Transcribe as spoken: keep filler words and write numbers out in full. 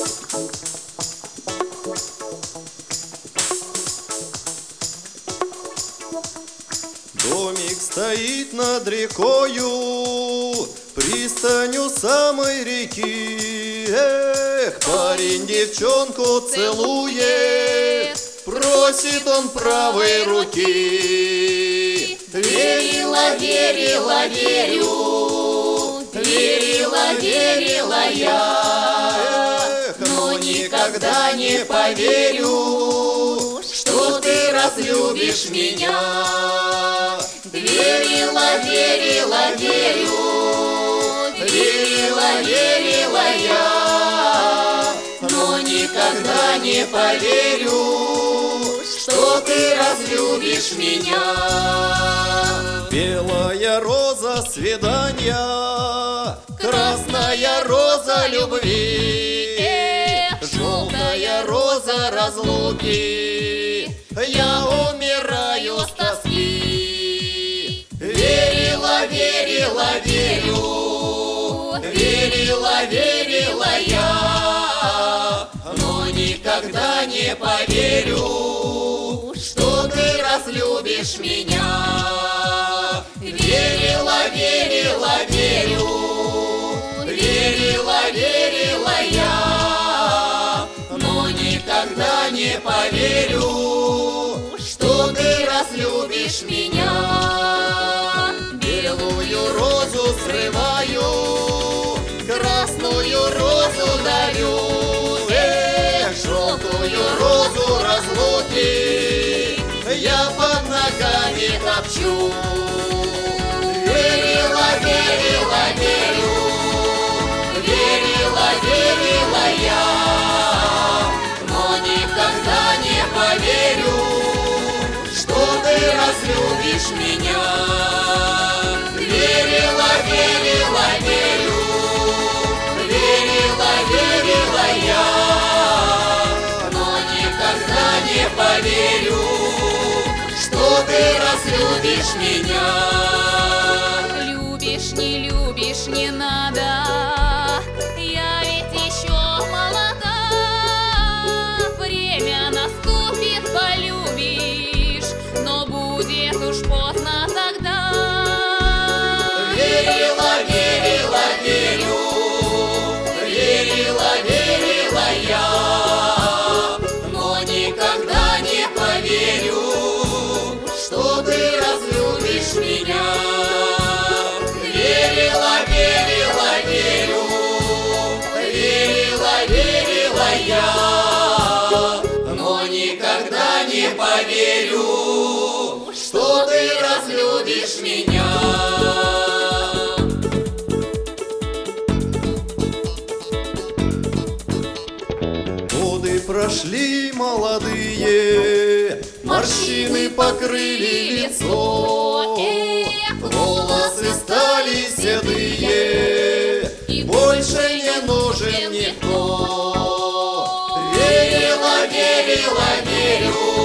Домик стоит над рекою, пристань у самой реки. Эх, парень девчонку целует, просит он правой руки. Верила, верила, верю, верила, верила я, но никогда не поверю, что ты разлюбишь меня. Верила, верила, верю, верила, верила я, но никогда не поверю, что ты разлюбишь меня. Белая роза свидания, красная роза любви, желтая роза разлуки, я умираю с тоски. Верила, верила, верю, верила, верила я, но никогда не поверю, что ты разлюбишь меня. Верила, верила, верю, верила, верила я, но никогда не поверю, что ты разлюбишь меня. Белую розу срываю, красную розу дарю, эх, желтую розу разлуки я под ногами топчу. Верила, верила, верю, верила, верила я, но никогда не поверю, что ты разлюбишь меня. Верила, верила, верю, верила, верила я, но никогда не поверю, что ты разлюбишь меня. Любишь, не любишь, не надо, я ведь еще молода. Время наступит, полюбишь, но будет уж поздно тогда. Верила, верила, верю, верила, верила я, но никогда не поверю, что ты разлюбишь меня. Верила, верила, верю, верила, верила я, но никогда не поверю, что ты разлюбишь меня. Годы прошли молодые, морщины покрыли лицо, волосы стали седые, и больше не нужен никто. Верила, верила, верю,